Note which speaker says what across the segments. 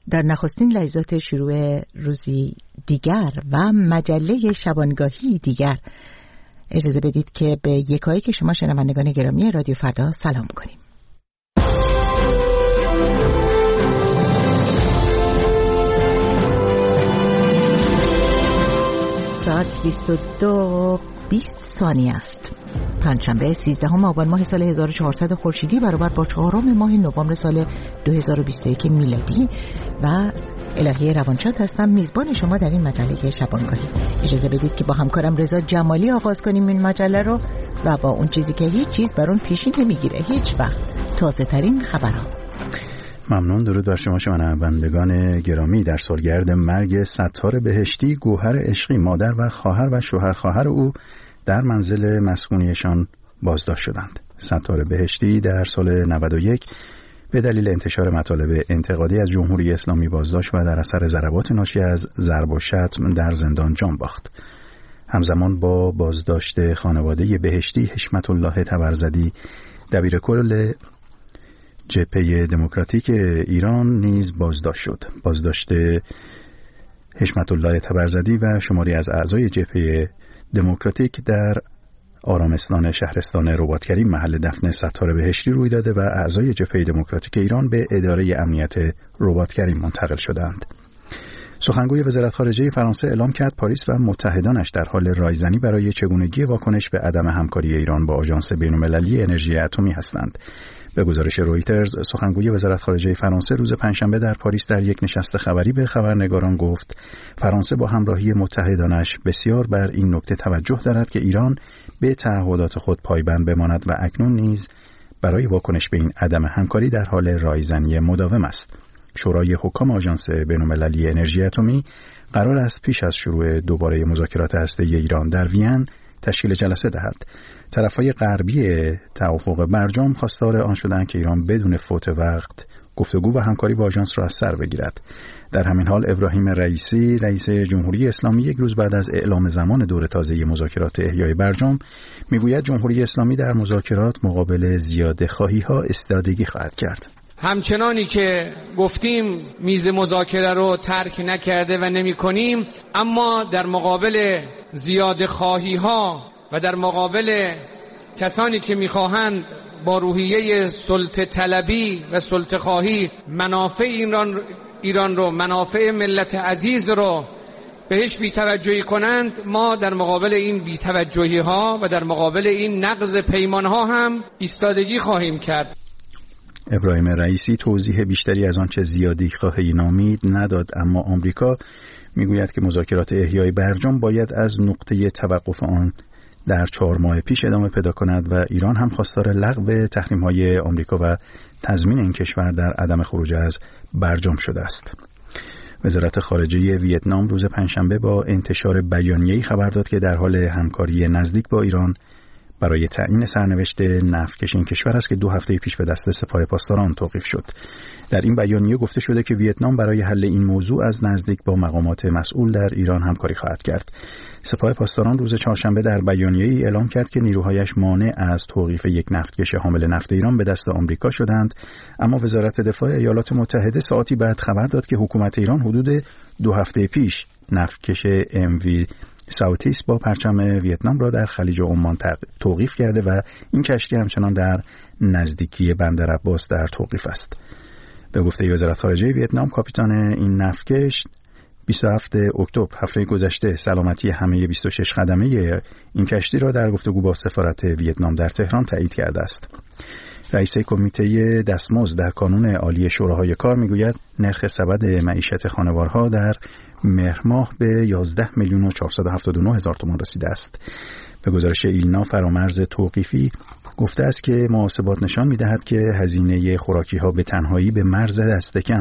Speaker 1: در نخستین لحظات شروع روزی دیگر و مجله شبانگاهی دیگر اجازه بدید که به یکایک شما شنوندگان گرامی رادیو فردا سلام کنیم. ساعت 22:20 است. پنجشنبه 13 آبان ماه سال 1400 خورشیدی برابر با 4 ماه نوامبر سال 2021 میلادی و الهی روانشاد هستم، میزبان شما در این مجله شبانگاهی. اجازه بدید که با همکارم رضا جمالی آغاز کنیم این مجله رو و با اون چیزی که هیچ چیز بر اون پیشی نمیگیره هیچ وقت، تازه ترین خبرها.
Speaker 2: ممنون. درود بر شما شنوندگان گرامی. در سالگرد مرگ ستار بهشتی، گوهر عشقی مادر و خواهر و شوهر خواهر او در منزل مسکونیشان بازداشت شدند. ستار بهشتی در سال 91 به دلیل انتشار مطالب انتقادی از جمهوری اسلامی بازداشت و در اثر ضربات ناشی از ضرب و شتم در زندان جان باخت. همزمان با بازداشت خانواده بهشتی، حشمت الله تبرزدی دبیرکل جبهه دموکراتیک ایران نیز بازداشت شد. بازداشت حشمت الله تبرزدی و شماری از اعضای جبهه دموکراتیک در آرامستان شهرستان رباطکریم محل دفن ستار بهشتی روی داده و اعضای جبهه دموکراتیک ایران به اداره امنیت رباطکریم منتقل شدند. سخنگوی وزارت خارجه فرانسه اعلام کرد پاریس و متحدانش در حال رایزنی برای چگونگی واکنش به عدم همکاری ایران با آژانس بین‌المللی انرژی اتمی هستند. به گزارش رویترز، سخنگوی وزارت خارجه فرانسه روز پنجشنبه در پاریس در یک نشست خبری به خبرنگاران گفت فرانسه با همراهی متحدانش بسیار بر این نکته توجه دارد که ایران به تعهدات خود پایبند بماند و اکنون نیز برای واکنش به این عدم همکاری در حال رایزنی مداوم است. شورای حکام آژانس بین‌المللی انرژی اتمی قرار است پیش از شروع دوباره مذاکرات هسته‌ای ایران در وین تشکیل جلسه دهد. طرفهای غربی توافق برجام خواستار آن شدند که ایران بدون فوت وقت گفتگو و همکاری با آژانس را از سر بگیرد. در همین حال ابراهیم رئیسی، رئیس جمهوری اسلامی، یک روز بعد از اعلام زمان دور تازه مذاکرات احیای برجام میگوید جمهوری اسلامی در مذاکرات مقابل زیاده‌خواهی‌ها استادگی خواهد کرد.
Speaker 3: همچنانی که گفتیم میز مذاکره رو ترک نکرده و نمی کنیم، اما در مقابل زیاده‌خواهی‌ها و در مقابل کسانی که میخواهند با روحیه سلطه طلبی و سلطه خواهی منافع ایران رو، منافع ملت عزیز رو بهش بی‌توجهی کنند، ما در مقابل این بی‌توجهی‌ها و در مقابل این نقض پیمان‌ها هم ایستادگی خواهیم کرد.
Speaker 2: ابراهیم رئیسی توضیح بیشتری از آنچه زیادی خواهی نامید نداد، اما آمریکا میگوید که مذاکرات احیای برجام باید از نقطه توقف آن در 4 ماه پیش ادامه پیدا کند و ایران هم خواستار لغو تحریم‌های آمریکا و تضمین این کشور در عدم خروج از برجام شده است. وزارت خارجه ویتنام روز پنجشنبه با انتشار بیانیه‌ای خبر داد که در حال همکاری نزدیک با ایران برای تعیین سرنوشت نفتکش این کشور است که 2 هفته پیش به دست سپاه پاسداران توقیف شد. در این بیانیه گفته شده که ویتنام برای حل این موضوع از نزدیک با مقامات مسئول در ایران همکاری خواهد کرد. سپاه پاسداران روز چهارشنبه در بیانیه‌ای اعلام کرد که نیروهایش مانع از توقیف یک نفتکش حامل نفت ایران به دست آمریکا شدند، اما وزارت دفاع ایالات متحده ساعتی بعد خبر داد که حکومت ایران حدود 2 هفته پیش نفتکش MV ساوتیس با پرچم ویتنام را در خلیج عمان توقیف کرده و این کشتی همچنان در نزدیکی بندر عباس در توقیف است. به گفته وزارت خارجه ویتنام، کاپیتان این نفتکش 27 اکتبر هفته گذشته سلامتی همه 26 خدمه این کشتی را در گفتگو با سفارت ویتنام در تهران تایید کرده است. رئیس کمیته دستمزد در کانون عالی شوراهای کار میگوید نرخ سبد معیشت خانوارها در مهر ماه به 11,479,000 تومان رسیده است. به گزارش ایلنا، فرامرز توقیفی گفته است که محاسبات نشان می‌دهد که هزینه خوراکی‌ها به تنهایی به مرز دست کم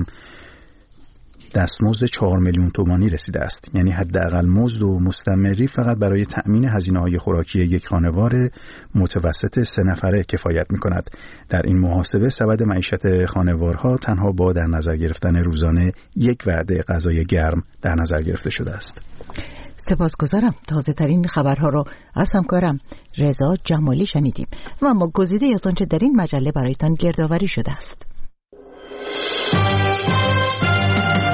Speaker 2: دستمزد 4 میلیون تومانی رسیده است. یعنی حداقل مزد و مستمری فقط برای تأمین هزینه‌های خوراکی یک خانوار متوسط 3 نفره کفایت می‌کند. در این محاسبه سبد معیشت خانوارها تنها با در نظر گرفتن روزانه یک وعده غذای گرم در نظر گرفته شده است.
Speaker 1: سپاسگزارم. تازه ترین خبرها رو از همکارم رضا جمالی شنیدیم و ما گزیده از آنچه در این مجله برایتان گردآوری شده است.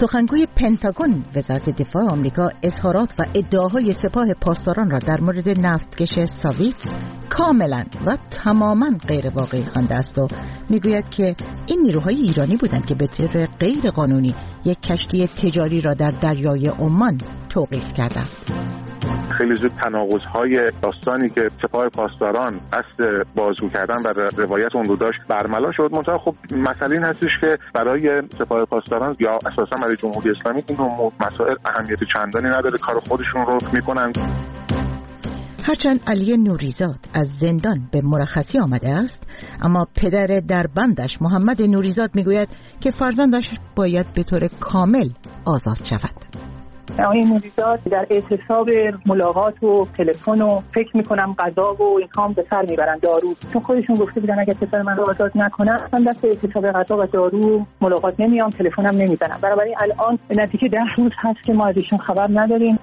Speaker 1: سخنگوی پنتاگون وزارت دفاع آمریکا اظهارات و ادعاهای سپاه پاسداران را در مورد نفتکش ساویتس کاملا و تماما غیر واقعی خوانده است و میگوید که این نیروهای ایرانی بودند که به طور غیر قانونی یک کشتی تجاری را در دریای عمان توقیف کردند.
Speaker 4: خیلی زود تناقض‌های داستانی که سپاه پاسداران قصد بازگو کردن و روایت اون رو داشت برملا شد. منتها خب مسئله این هستش که برای سپاه پاسداران یا اساسا برای جمهوری اسلامی این مسائل اهمیت چندانی نداره، کار خودشون رو میکنن.
Speaker 1: هرچند علی نوریزاد از زندان به مرخصی آمده است، اما پدر دربندش محمد نوریزاد میگوید که فرزندش باید به طور کامل آزاد شود.
Speaker 5: آقای نوریزاد در اعتصاب ملاقات و تلفن و فکر میکنم غذا و اینها هم به سر میبرن، دارو، چون خودشون گفته بودن اگه پسر من رو آزاد نکنن من دست اعتصاب غذا و دارو ملاقات نمیام، تلفنم نمیزنم. بنابراین الان به نزدیک 10 روز هست که ما از ایشون خبر نداریم.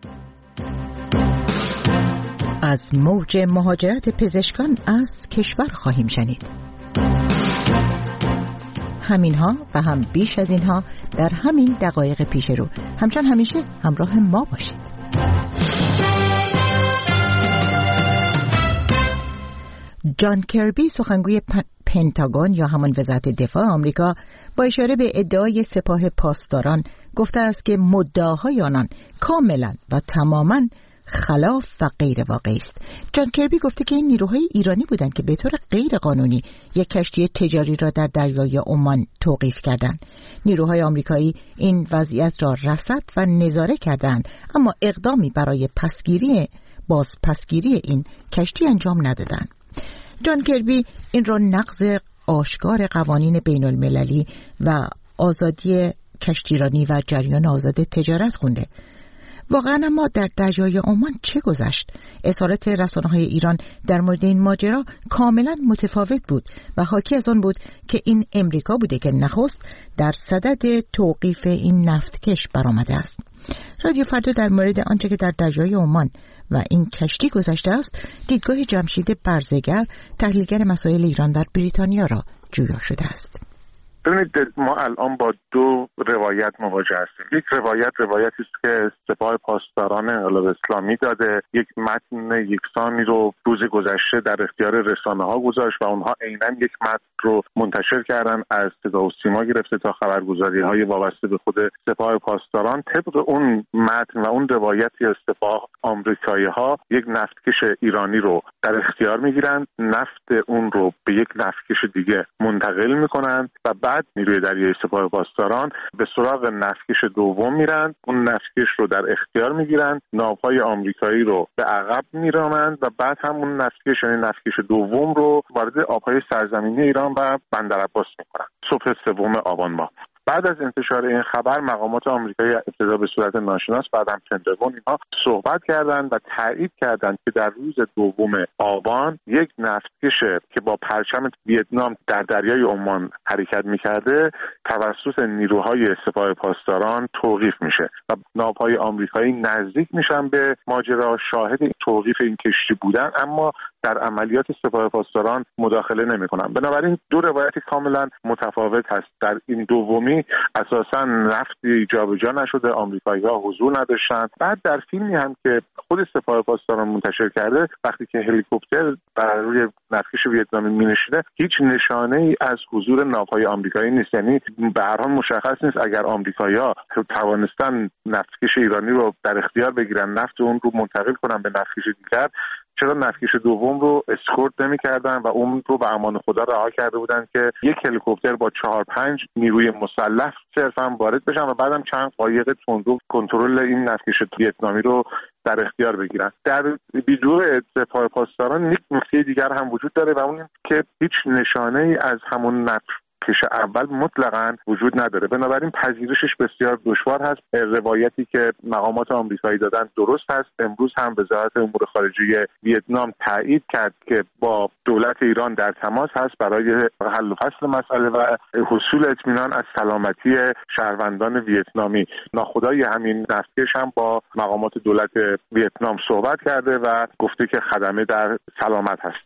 Speaker 1: از موج مهاجرت پزشکان از کشور خواهیم شنید. همینها و هم بیش از اینها در همین دقایق پیش رو. همچنان همیشه همراه ما باشید. جان کربی سخنگوی پنتاگون یا همان وزارت دفاع آمریکا با اشاره به ادعای سپاه پاسداران گفته است که مدعاهای آنان کاملا و تماما خلاف و غیر واقعی است. جان کربی گفته که این نیروهای ایرانی بودند که به طور غیر قانونی یک کشتی تجاری را در دریای عمان توقیف کردند. نیروهای آمریکایی این وضعیت را رصد و نظاره کردند، اما اقدامی برای بازپسگیری این کشتی انجام ندادند. جان کربی این را نقض آشکار قوانین بین المللی و آزادی کشتیرانی و جریان آزاد تجارت خونده. واقعا اما در دریای عمان چه گذشت؟ اظهارات رسانه‌های ایران در مورد این ماجرا کاملا متفاوت بود و حاکی از آن بود که این امریکا بوده که نخست در صدد توقیف این نفتکش برآمده است. رادیو فردا در مورد آنچه که در دریای عمان و این کشتی گذشته است، دیدگاه جمشید برزگر، تحلیلگر مسائل ایران در بریتانیا را جویا شده است.
Speaker 4: ببینید ما الان با دو روایت مواجه هستیم. یک روایتی است که سپاه پاسداران انقلاب اسلامی داده، یک متن یکسانی رو روز گذشته در اختیار رسانه‌ها گذاشت و اونها عیناً یک متن رو منتشر کردن، از صدا و سیما گرفته تا خبرگزاری‌های وابسته به خود سپاه پاسداران. طبق اون متن و اون روایتی از سپاه، آمریکایی‌ها یک نفتکش ایرانی رو در اختیار می‌گیرند، نفت اون رو به یک نفتکش دیگه منتقل می‌کنند و بعد نیروی دریایی سپاه پاسداران به سراغ نفتکش دوم میرن، اون نفتکش رو در اختیار میگیرن، ناوهای آمریکایی رو به عقب میرانند و بعد همون نفتکش، یعنی نفتکش دوم رو وارد آبهای سرزمینی ایران و بندرعباس میکنن صبح 3 آبان ماه. بعد از انتشار این خبر مقامات آمریکایی ابتدا به صورت ناشناس، بعد هم پنتاگون، اینها صحبت کردند و تایید کردند که در روز 2 آبان یک نفتکش که با پرچم ویتنام در دریای عمان حرکت می‌کرده توسط نیروهای سپاه پاسداران توقیف میشه و ناوهای آمریکایی نزدیک میشن به ماجرا، شاهد توقیف این کشتی بودن، اما در عملیات سپاه پاسداران مداخله نمی‌کنن. بنابراین دو روایت کاملا متفاوت هست. در این دومی اساساً نفتی جابجا نشده، آمریکایی‌ها حضور نداشتن. بعد در فیلمی هم که خود سپاه پاسداران منتشر کرده، وقتی که هلیکوپتر بر روی نفتکش ویتنامی می‌نشینه، هیچ نشانه‌ای از حضور ناوهای آمریکایی نیست. یعنی به هر حال مشخص نیست اگر آمریکایی‌ها توانستن نفتکش ایرانی رو در اختیار بگیرن، نفت اون رو منتقل کنن به نفتکش دیگر، چرا نفتکش دوم رو اسکورت نمی‌کردن و اون رو به امان خدا رها کرده بودن که یک هلیکوپتر با 4-5 نیروی مسلح صرفاً وارد بشن و بعدم چند قایق تندرو کنترل این نفتکش ویتنامی رو در اختیار بگیرن. در ویدیو سپاه پاسداران یک نکته دیگر هم وجود داره و اون که هیچ نشانه‌ای از همون نفتکش اول مطلقاً وجود نداره. بنابراین پذیرشش بسیار دشوار هست. روایتی که مقامات آمریکایی دادن درست هست. امروز هم وزارت امور خارجه ویتنام تایید کرد که با دولت ایران در تماس هست برای حل و فصل مسئله و حصول اطمینان از سلامتی شهروندان ویتنامی. ناخدای همین نفتکش هم با مقامات دولت ویتنام صحبت کرده و گفته که خدمه در سلامت هستند.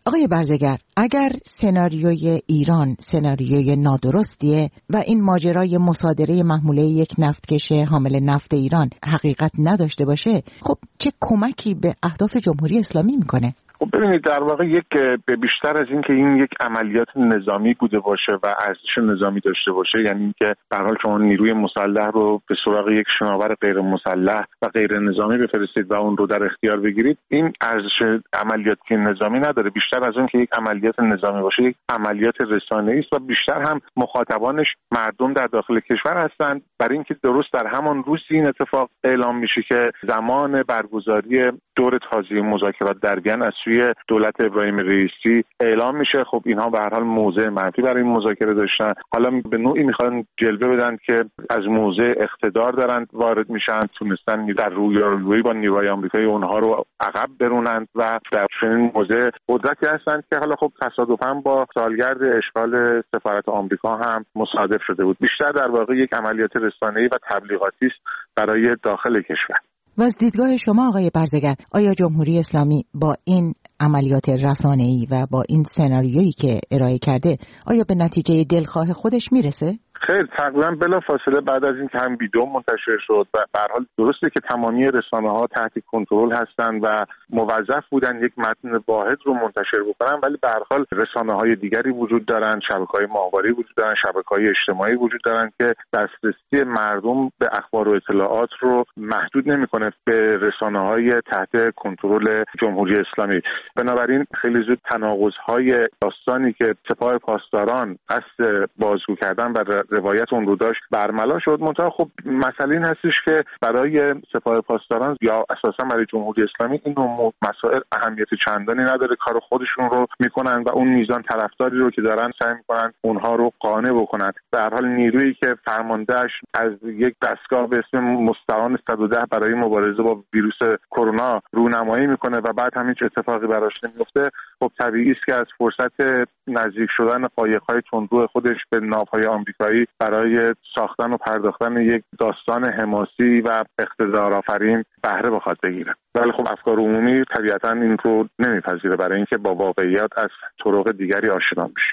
Speaker 1: آقای برزگر، اگر سناریوی ایران سناریوی نادرستیه و این ماجرای مصادره محموله یک نفتکش حامل نفت ایران حقیقت نداشته باشه، خب چه کمکی به اهداف جمهوری اسلامی میکنه؟
Speaker 4: خب ببینید، در واقع به بیشتر از این که این یک عملیات نظامی بوده باشه و ارزش نظامی داشته باشه، یعنی اینکه به هر حال شما نیروی مسلح رو به سراغ یک شناور غیر مسلح و غیر نظامی بفرستید و اون رو در اختیار بگیرید، این ارزش عملیاتی نظامی نداره. بیشتر از اون که یک عملیات نظامی باشه، یک عملیات رسانه‌ای است و بیشتر هم مخاطبانش مردم در داخل کشور هستند. برای اینکه درست در همان روز این اتفاق اعلام میشه که زمان برگزاری دور تازه مذاکرات در وین از سوی دولت ابراهیم رئیسی اعلام میشه. خب اینها به هر حال موضع منفی برای این مذاکره داشتن، حالا به نوعی میخوان جلوه بدن که از موضع اقتدار دارن وارد میشن، تونستن در رویارویی با نیروهای آمریکایی اونها رو عقب برونند و در چنین موضع قدرتی هستند که حالا خب تصادفاً با سالگرد اشغال سفارت آمریکا هم مصادف شده بود. بیشتر در واقع یک عملیات رسانه‌ای و تبلیغاتی است برای داخل کشور.
Speaker 1: و از دیدگاه شما آقای برزگر، آیا جمهوری اسلامی با این عملیات رسانه‌ای و با این سناریویی که ارائه کرده آیا به نتیجه دلخواه خودش میرسه؟
Speaker 4: خیر، تقریبا بلا فاصله بعد از این که هم ویدیو منتشر شد و به هر حال درسته که تمامی رسانه‌ها تحت کنترل هستند و موظف بودن یک متن واحد رو منتشر بکنن، ولی به هر حال رسانه‌های دیگری وجود دارن، شبکه‌های ماهواره وجود دارن، شبکه‌های اجتماعی وجود دارن که دسترسی مردم به اخبار و اطلاعات رو محدود نمی‌کنه به رسانه‌های تحت کنترل جمهوری اسلامی. بنابراین خیلی زود تناقض‌های داستانی که سپاه پاسداران قصد بازگو کردن و روایت اون رو داشت برملا شد. منتها خب مسئله این هستش که برای سپاه پاسداران یا اساسا برای جمهوری اسلامی این نوع مسائل اهمیت چندانی نداره، کار خودشون رو میکنن و اون میزان طرفداری رو که دارن سعی میکنن اونها رو قانع بکنن. به هر حال نیرویی که فرماندهش از یک دستگاه به اسم مستعان 110 برای مبارزه با ویروس کرونا رونمایی میکنه و بعد هم هیچ اتفاقی براش نمیفته، خب طبیعی است که از فرصت نزدیک شدن قایق‌های تندرو خودش به ناوهای آمریکایی برای ساختن و پرداختن یک داستان حماسی و اقتدارآفرین بهره بخواد بگیره. ولی خب افکار عمومی طبیعتاً این رو نمیپذیره، برای اینکه با واقعیت از طرق دیگری آشنا میشه.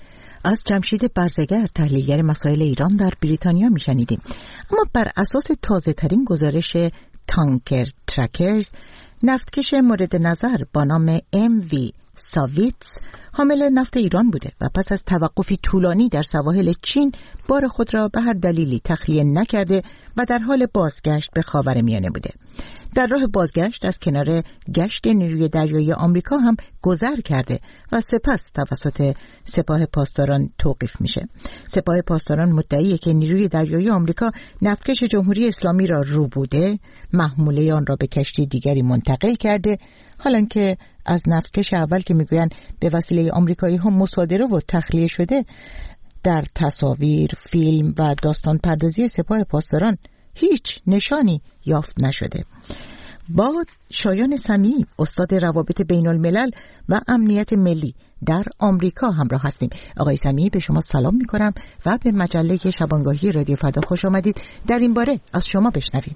Speaker 1: از جمشید برزگر، تحلیلگر مسائل ایران در بریتانیا میشنیدیم. اما بر اساس تازه ترین گزارش تانکر ترکرز، نفتکش مورد نظر با نام MV ساویتس حامل نفت ایران بوده و پس از توقفی طولانی در سواحل چین بار خود را به هر دلیلی تخلیه نکرده و در حال بازگشت به خاورمیانه بوده. در راه بازگشت از کنار گشت نیروی دریایی آمریکا هم گذر کرده و سپس توسط سپاه پاسداران توقیف میشه. سپاه پاسداران مدعیه که نیروی دریایی آمریکا نفتکش جمهوری اسلامی را رو بوده، محموله آن را به کشتی دیگری منتقل کرده، حالان که از نفتکش اول که میگوین به وسیله آمریکایی ها مصادره و تخلیه شده، در تصاویر، فیلم و داستان پردازی سپاه پاسداران هیچ نشانی یافت نشده. با شایان سمیعی، استاد روابط بین الملل و امنیت ملی در آمریکا همراه هستیم. آقای سمیعی، به شما سلام می کنم و به مجله شبانگاهی رادیو فردا خوش آمدید. در این باره از شما بشنویم.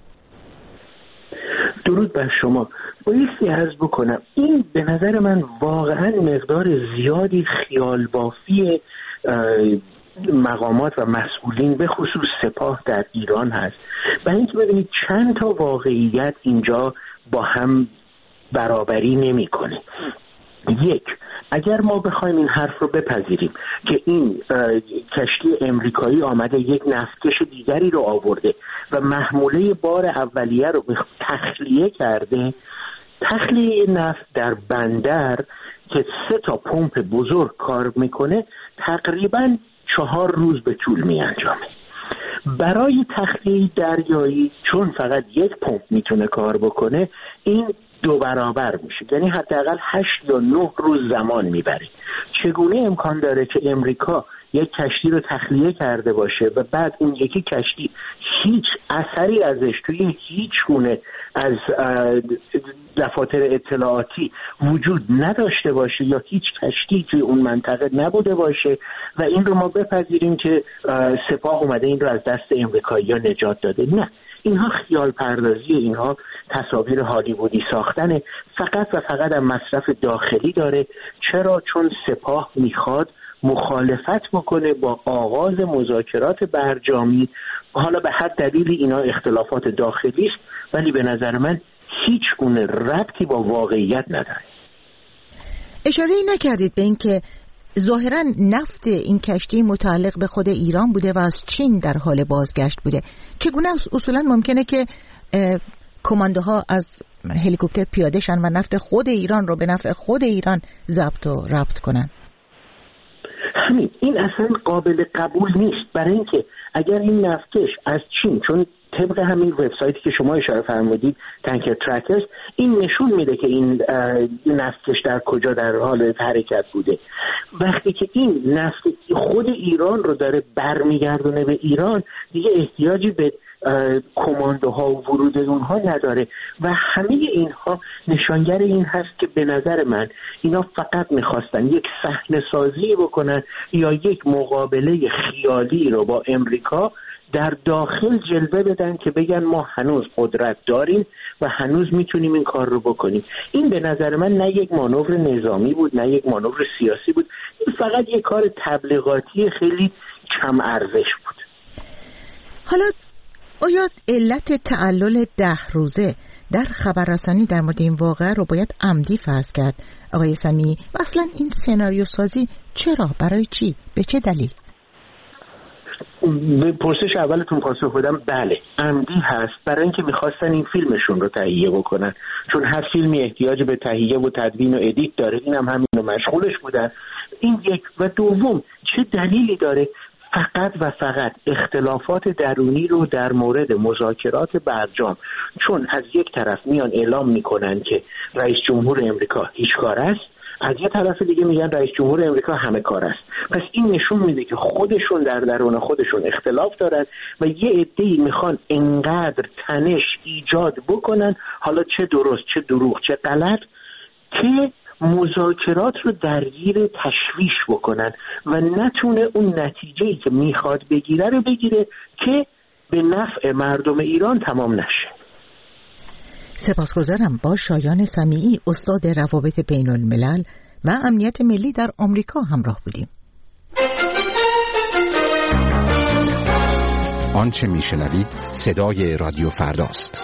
Speaker 6: درود بر شما. بایستی عرض بکنم این به نظر من واقعا مقدار زیادی خیال بافی مقامات و مسئولین به خصوص سپاه در ایران هست. برای اینکه ببینید چند تا واقعیت اینجا با هم برابری نمی‌کنه. یک، اگر ما بخوایم این حرف رو بپذیریم که این کشتی امریکایی آمده یک نفتکش دیگری رو آورده و محموله بار اولیه رو تخلیه کرده، تخلیه نفت در بندر که 3 تا پمپ بزرگ کار میکنه تقریباً 4 روز به طول می انجامه. برای تخلیه دریایی چون فقط یک پمپ میتونه کار بکنه این 2 برابر میشه، یعنی حداقل 8 یا 9 روز زمان میبره. چگونه امکان داره که امریکا یک کشتی رو تخلیه کرده باشه و بعد اون یکی کشتی هیچ اثری ازش توی هیچ گونه از دفاتر اطلاعاتی وجود نداشته باشه یا هیچ کشتی توی اون منطقه نبوده باشه و این رو ما بپذیریم که سپاه اومده این رو از دست امریکایی‌ها نجات داده؟ نه، اینها خیال پردازی، اینها تصاویر هالیوودی ساختن، فقط و فقط از مصرف داخلی داره. چرا؟ چون سپاه میخواد مخالفت بکنه با آغاز مذاکرات برجامی. حالا به هر دلیلی اینا اختلافات داخلی است، ولی به نظر من هیچ گونه ربطی با واقعیت نداره.
Speaker 1: اشاره‌ای نکردید به این که ظاهراً نفت این کشتی متعلق به خود ایران بوده و از چین در حال بازگشت بوده. چگونه اصولاً ممکنه که کماندوها از هلیکوپتر پیاده شن و نفت خود ایران رو به نفع خود ایران ضبط و ربط کنن؟
Speaker 6: همین، این اصلا قابل قبول نیست. برای اینکه اگر این نفتکش از چین، چون طبق همین وبسایتی که شما اشاره فرمودید تانکر ترکرز، این نشون میده که این نفتکش در کجا در حال حرکت بوده. وقتی که این نفت خود ایران رو داره برمیگردونه به ایران، دیگه احتیاجی به کماندوها و ورود اونها نداره و همه اینها نشانگر این هست که به نظر من اینا فقط میخواستن یک صحنه سازی بکنن یا یک مقابله خیالی رو با امریکا در داخل جلوه بدن که بگن ما هنوز قدرت داریم و هنوز میتونیم این کار رو بکنیم. این به نظر من نه یک مانور نظامی بود، نه یک مانور سیاسی بود، این فقط یک کار تبلیغاتی خیلی کم ارزش بود.
Speaker 1: حالا آیا علت تعلل 10 روزه در خبررسانی در مورد این واقعه رو باید عمدی فرض کرد آقای سمیعی؟ و اصلا این سناریو سازی چرا؟ برای چی؟ به چه دلیل؟
Speaker 6: به پرسش اولتون پاسخ بدم بله، عمدی هست. برای اینکه میخواستن این فیلمشون رو تهیه بکنن، چون هر فیلمی احتیاج به تهیه و تدوین و ادیت داره، اینم همین رو مشغولش بودن. این یک. و دوم، چه دلیلی داره فقط و فقط اختلافات درونی رو در مورد مذاکرات برجام، چون از یک طرف میان اعلام میکنن که رئیس جمهور امریکا هیچ کار است، از یه طرف دیگه میگن رئیس جمهور امریکا همه کار است. پس این نشون میده که خودشون در درون خودشون اختلاف دارن و یه عده‌ای میخوان انقدر تنش ایجاد بکنن، حالا چه درست چه دروغ چه غلط، که مذاکرات رو درگیر تشویش بکنن و نتونه اون نتیجه‌ای که میخواد بگیره رو بگیره که به نفع مردم ایران تمام نشه.
Speaker 1: سپاسگزارم. با شایان سمیعی، استاد روابط بین الملل و امنیت ملی در آمریکا همراه بودیم.
Speaker 7: آنچه میشنوید صدای رادیو فرداست.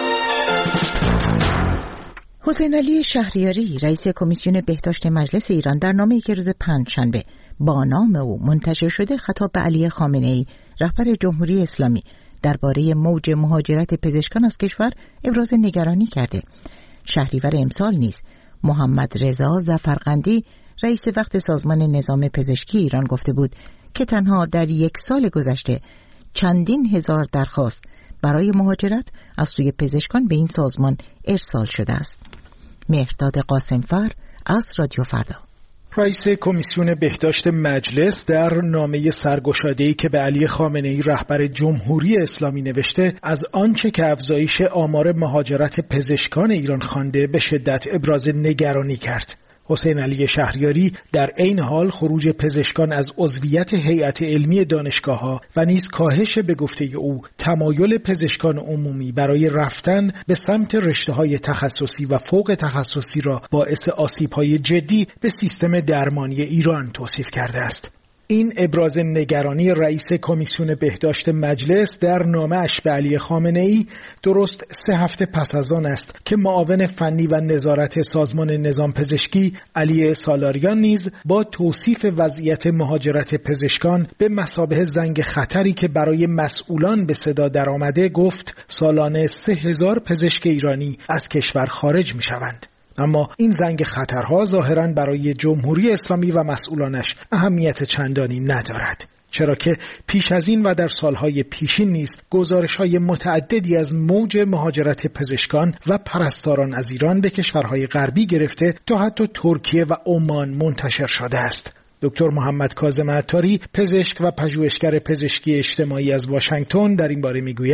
Speaker 1: حسین علی شهریاری، رئیس کمیسیون بهداشت مجلس ایران، در نامه‌ای که روز پنجشنبه با نام او منتشر شده خطاب به علی خامنه‌ای، رهبر جمهوری اسلامی، درباره موج مهاجرت پزشکان از کشور ابراز نگرانی کرده. شهریور امسال نیز محمد رضا ظفرقندی، رئیس وقت سازمان نظام پزشکی ایران، گفته بود که تنها در 1 سال گذشته چندین هزار درخواست برای مهاجرت از سوی پزشکان به این سازمان ارسال شده است. مهرداد قاسمفر از رادیو فردا.
Speaker 8: رئیس کمیسیون بهداشت مجلس در نامه سرگشاده‌ای که به علی خامنه‌ای رهبر جمهوری اسلامی نوشته، از آنچه که افزایش آمار مهاجرت پزشکان ایران خوانده به شدت ابراز نگرانی کرد. حسین علی شهریاری در عین حال خروج پزشکان از عضویت هیئت علمی دانشگاه‌ها و نیز کاهش به گفته او تمایل پزشکان عمومی برای رفتن به سمت رشته‌های تخصصی و فوق تخصصی را باعث آسیب‌های جدی به سیستم درمانی ایران توصیف کرده است. این ابراز نگرانی رئیس کمیسیون بهداشت مجلس در نامه‌اش به علی خامنه‌ای درست 3 هفته پس از آن است که معاون فنی و نظارت سازمان نظام پزشکی علی سالاریان نیز با توصیف وضعیت مهاجرت پزشکان به مثابه زنگ خطری که برای مسئولان به صدا درآمده گفت سالانه 3000 پزشک ایرانی از کشور خارج می‌شوند. اما این زنگ خطرها ظاهراً برای جمهوری اسلامی و مسئولانش اهمیت چندانی ندارد، چرا که پیش از این و در سالهای پیشین نیز گزارش‌های متعددی از موج مهاجرت پزشکان و پرستاران از ایران به کشورهای غربی گرفته تا حتی ترکیه و عمان منتشر شده است. دکتر محمد کاظم عطاری، پزشک و پژوهشگر پزشکی اجتماعی از واشنگتن، در این باره میگوید: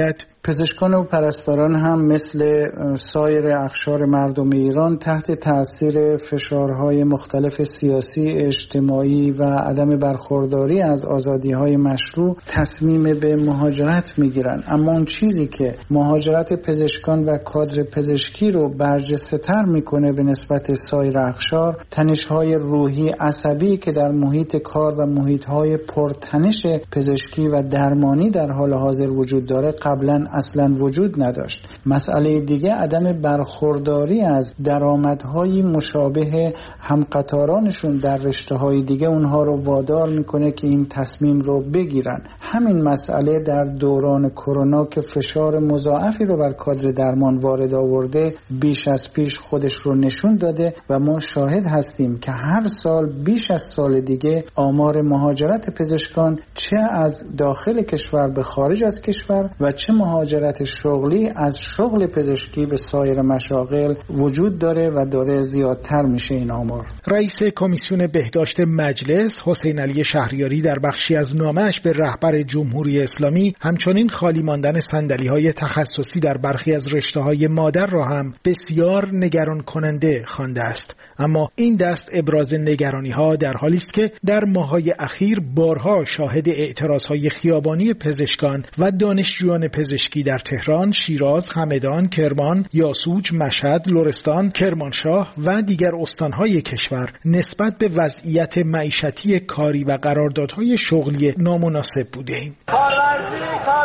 Speaker 9: پزشکان و پرستاران هم مثل سایر اقشار مردم ایران تحت تأثیر فشارهای مختلف سیاسی، اجتماعی و عدم برخورداری از آزادی‌های مشروع تصمیم به مهاجرت میگیرن. اما اون چیزی که مهاجرت پزشکان و کادر پزشکی رو برجسته‌تر میکنه به نسبت سایر اقشار، تنش‌های روحی عصبی که در محیط کار و محیط‌های پرتنش پزشکی و درمانی در حال حاضر وجود داره قبلا اصلا وجود نداشت. مسئله دیگه عدم برخورداری از درآمدهای مشابه همقطارانشون در رشته‌های دیگه اونها رو وادار میکنه که این تصمیم رو بگیرن. همین مسئله در دوران کرونا که فشار مضاعفی رو بر کادر درمان وارد آورده بیش از پیش خودش رو نشون داده و ما شاهد هستیم که هر سال بیش از سال دیگه آمار مهاجرت پزشکان چه از داخل کشور به خارج از کشور و چه مهاجرت شغلی از شغل پزشکی به سایر مشاغل وجود داره و داره زیادتر میشه این آمار.
Speaker 8: رئیس کمیسیون بهداشت مجلس حسین علی شهریاری در بخشی از نامه‌اش به رهبر جمهوری اسلامی همچنین خالی ماندن صندلی‌های تخصصی در برخی از رشته‌های مادر را هم بسیار نگران کننده خوانده است. اما این دست ابراز نگرانی‌ها در حالی است که در ماه‌های اخیر بارها شاهد اعتراض‌های خیابانی پزشکان و دانشجویان پزشکی در تهران، شیراز، همدان، کرمان، یاسوج، مشهد، لرستان، کرمانشاه و دیگر استان‌های کشور نسبت به وضعیت معیشتی کاری و قراردادهای شغلی نامناسب بوده‌ایم.
Speaker 10: کارورزی،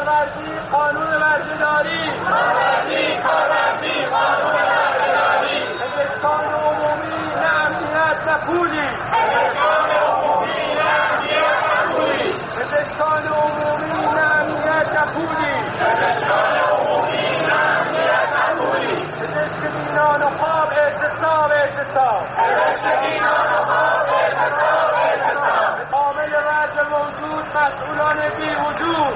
Speaker 10: قانون ورزیداری، کارورزی، قانون ورزیداری، پزشکان عمومی نه امنیت نه پولی، پزشکان عمومی نه امنیت نه پولی، پزشکان عمومی نه امنیت نه پولی، پزشکان عمومی نه امنیت نه پولی، پزشک بینان و خواب اعتصاب، پزشک بینان و خواب اعتصاب، عامل وضع موجود مسئولان بی وجود،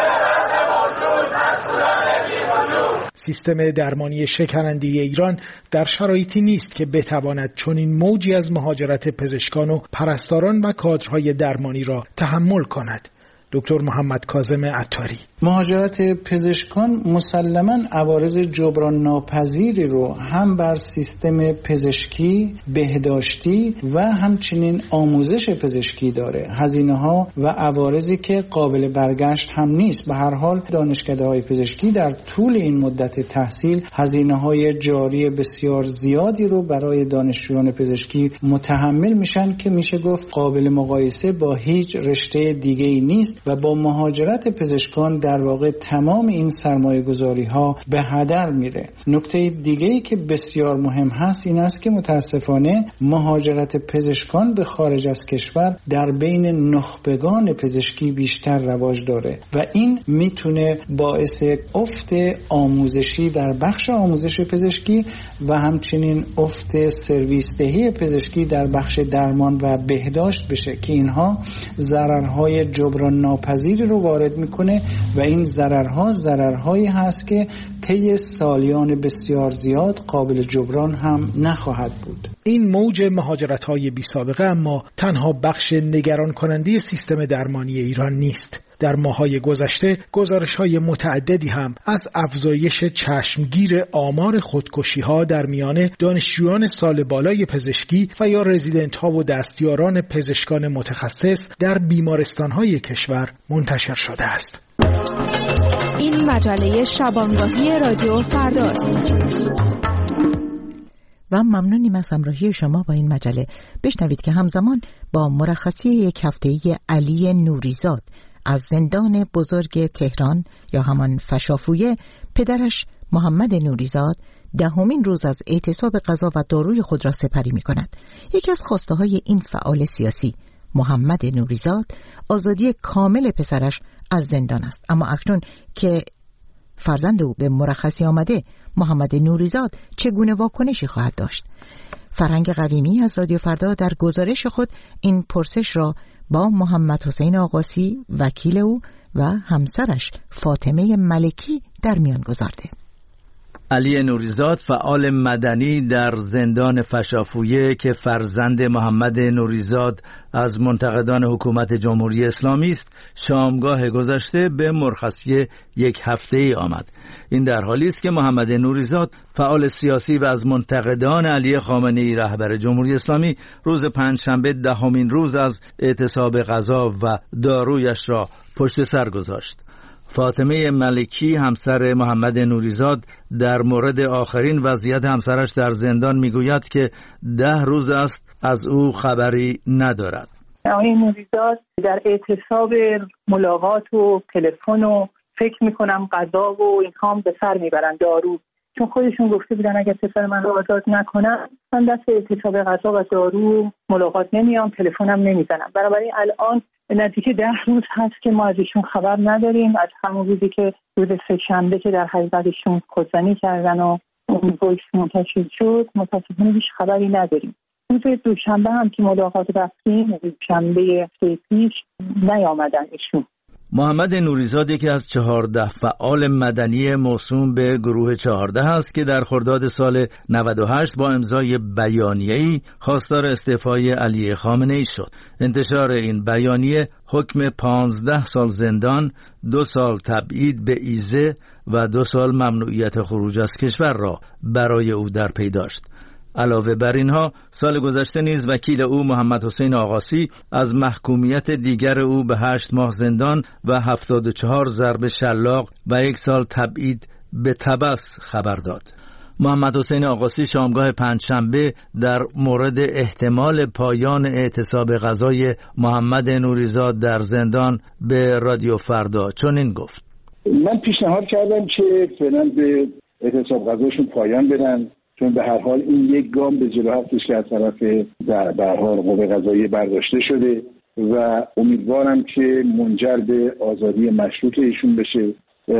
Speaker 8: سیستم درمانی شکننده ایران در شرایطی نیست که بتواند چنین موجی از مهاجرت پزشکان و پرستاران و کادرهای درمانی را تحمل کند. دکتر محمد کاظم عطاری:
Speaker 9: مهاجرت پزشکان مسلماً عوارض جبران ناپذیری رو هم بر سیستم پزشکی، بهداشتی و همچنین آموزش پزشکی داره. هزینه‌ها و عوارضی که قابل برگشت هم نیست. به هر حال دانشکده‌های پزشکی در طول این مدت تحصیل هزینه‌های جاری بسیار زیادی رو برای دانشجویان پزشکی متحمل میشن که میشه گفت قابل مقایسه با هیچ رشته دیگه‌ای نیست و با مهاجرت پزشکان در واقع تمام این سرمایه‌گذاری‌ها به هدر میره. نکته دیگه‌ای که بسیار مهم هست این است که متاسفانه مهاجرت پزشکان به خارج از کشور در بین نخبگان پزشکی بیشتر رواج داره و این میتونه باعث افت آموزشی در بخش آموزش پزشکی و همچنین افت سرویس دهی پزشکی در بخش درمان و بهداشت بشه که اینها ضررهای جبران ناپذیری رو وارد میکنه و این ضررهایی هست که طی سالیان بسیار زیاد قابل جبران هم نخواهد بود.
Speaker 8: این موج مهاجرت‌های بی‌سابقه اما تنها بخش نگران کننده سیستم درمانی ایران نیست. در ماه‌های گذشته گزارش‌های متعددی هم از افزایش چشمگیر آمار خودکشی‌ها در میان دانشجویان سال بالای پزشکی و یا رزیدنت‌ها و دستیاران پزشکان متخصص در بیمارستان‌های کشور منتشر شده است.
Speaker 11: این مجله شبانگاهی رادیو فرداست.
Speaker 1: و ممنونیم از همراهی شما با این مجله. بشنوید که همزمان با مرخصی یک هفته‌ای علی نوریزاد از زندان بزرگ تهران یا همان فشافویه، پدرش محمد نوریزاد 10مین روز از اعتصاب غذا و داروی خود را سپری می کند. یکی از خواسته های این فعال سیاسی محمد نوریزاد آزادی کامل پسرش از زندان است. اما اکنون که فرزند او به مرخصی آمده، محمد نوریزاد چگونه واکنشی خواهد داشت؟ فرهنگ قویمی از رادیو فردا در گزارش خود این پرسش را با محمد حسین آقاسی وکیل او و همسرش فاطمه ملکی در میان گذارده.
Speaker 12: علی نوریزاد فعال مدنی در زندان فشافویه که فرزند محمد نوریزاد از منتقدان حکومت جمهوری اسلامی است، شامگاه گذشته به مرخصی 1 هفته‌ای آمد. این در حالی است که محمد نوریزاد فعال سیاسی و از منتقدان علی خامنه‌ای رهبر جمهوری اسلامی روز پنجشنبه 10مین روز از اعتصاب غذا و دارویش را پشت سر گذاشت. فاطمه ملکی همسر محمد نوریزاد در مورد آخرین وضعیت همسرش در زندان میگوید که 10 روز است از او خبری ندارد.
Speaker 5: آقای نوریزاد در اعتصاب ملاقات و تلفن و فکر میکنم غذا و اینها هم به سر میبرن، دارو، چون خودشون گفته بودن اگر پسر من رو آزاد نکنن من دست اعتصاب غذا و دارو ملاقات نمیام، تلفنم نمیزنم. بنابراین الان نزدیک 10 روز هست که ما ازشون خبر نداریم، از همون روزی که روز سه‌شنبه که در حقیقتشون خودزنی کردن و اون وایس منتشر شد متاسفانه هیچ خبری نداریم. روز دوشنبه هم که ملاقات رفتیم، دوشنبه پیش نیامدن ایشون.
Speaker 12: محمد نوریزاد یکی از 14 فعال مدنی موسوم به گروه 14 است که در خرداد سال 98 با امضای بیانیه‌ای خواستار استعفای علی خامنه‌ای شد. انتشار این بیانیه حکم 15 سال زندان، 2 سال تبعید به ایزه و 2 سال ممنوعیت خروج از کشور را برای او در پی داشت. علاوه بر اینها سال گذشته نیز وکیل او محمد حسین آقاسی از محکومیت دیگر او به 8 ماه زندان و 74 ضرب شلاق و 1 سال تبعید به تبس خبر داد. محمد حسین آقاسی شامگاه پنجشنبه در مورد احتمال پایان اعتصاب غذای محمد نوریزاد در زندان به رادیو فردا چنین گفت:
Speaker 13: من پیشنهاد کردم که فعلا به اعتصاب غذاشون پایان بدن، چون به هر حال این یک گام به جلو هستش که از طرف به هر حال قوه قضاییه برداشته شده و امیدوارم که منجر به آزادی مشروط ایشون بشه.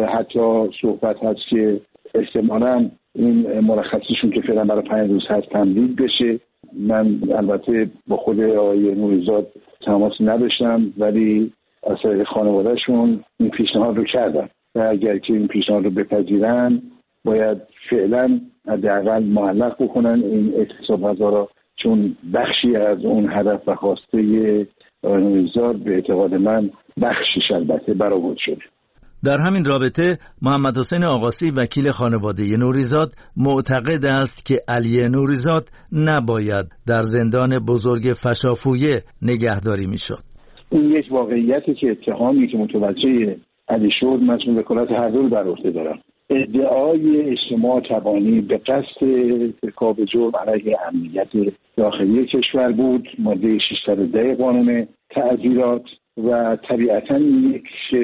Speaker 13: حتی صحبت هست که احتمالاً این مرخصیشون که فعلا برای 5 روز هست تمدید بشه. من البته با خود آقای نوریزاد تماسی نداشتم، ولی از طریق خانوادهشون این پیشنهاد رو کردم و اگر که این پیشنهاد رو بپذیرن باید فعلا حداقل معلق بکنن این اعتصاب غذا را، چون بخشی از اون هدف و خواسته نوریزاد به اعتقاد من بخشیش البته برآورده شده.
Speaker 12: در همین رابطه محمد حسین آقاسی وکیل خانواده نوریزاد معتقد است که علی نوریزاد نباید در زندان بزرگ فشافویه نگهداری میشد.
Speaker 13: این یک واقعیتی که اتهامی که متوجه علی شد من چون وکالت هر دو رو بر عهده دارم. ادعای اجتماع تبانی به قصد ارتکاب جرم علیه امنیت داخلی کشور بود، ماده 610 قانون تعزیرات، و طبیعتاً یک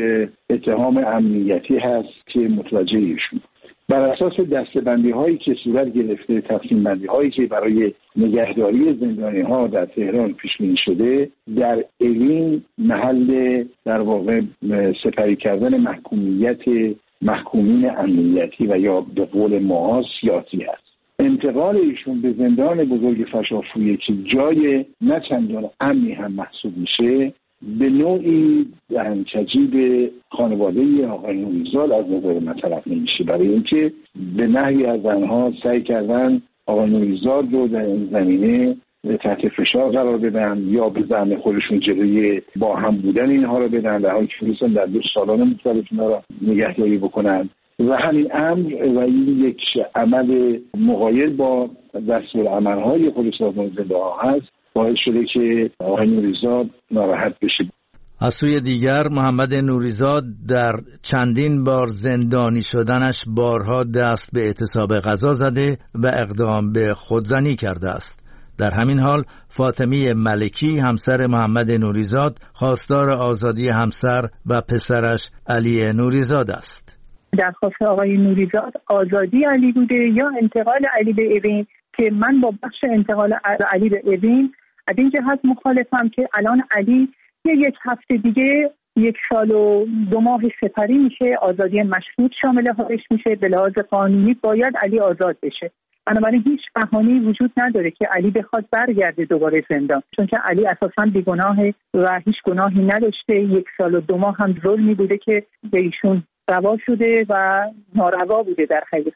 Speaker 13: اتهام امنیتی هست که متوجه ایشون. بر اساس دسته‌بندی هایی که صورت گرفته، تقسیم بندی هایی که برای نگهداری زندانی ها در تهران پیش بینی شده، در اوین محل در واقع سپری کردن محکومیت محکومین امنیتی و یا به قول ما سیاسی است. انتقال ایشون به زندان بزرگ فشافویه که جای نه چندان امنی هم محسوب میشه، به نوعی دهنکجی به خانواده آقای نوریزاد از نظر من طرف نمیشه، برای اینکه به نحوی از آنها سعی کردن آقای نوریزاد رو در این زمینه تحت فشار قرار بدن یا به زعم خودشون جلوی با هم بودن اینها رو بدن، در حالی که می‌خواستن در 2 سالان مختلف اینها رو نگهداری بکنن. و همین امر و این یک عمل مغایر با دستورالعمل‌های خود سازمان زندان‌ها هست، باعث شده که آقای نوریزاد ناراحت بشه.
Speaker 12: از سوی دیگر محمد نوریزاد در چندین بار زندانی شدنش بارها دست به اعتصاب غذا زده و اقدام به خودزنی کرده است. در همین حال فاطمه ملکی همسر محمد نوریزاد خواستار آزادی همسر و پسرش علی نوریزاد است.
Speaker 5: درخواست آقای نوریزاد آزادی علی بوده یا انتقال علی به اوین، که من با بخش انتقال علی به اوین از این جهت مخالفم که الان علی 1 هفته دیگه 1 سال و 2 ماه سپری میشه، آزادی مشروط شامل حالش میشه، به لحاظ قانونی باید علی آزاد بشه. بنابراین هیچ بهانه‌ای وجود نداره که علی بخواد برگرده دوباره زندان، چون که علی اساساً بیگناهه و هیچ گناهی نداشته. 1 سال و 2 ماه هم ظلمی بوده که به ایشون روا شده و ناروا بوده در حقیقت.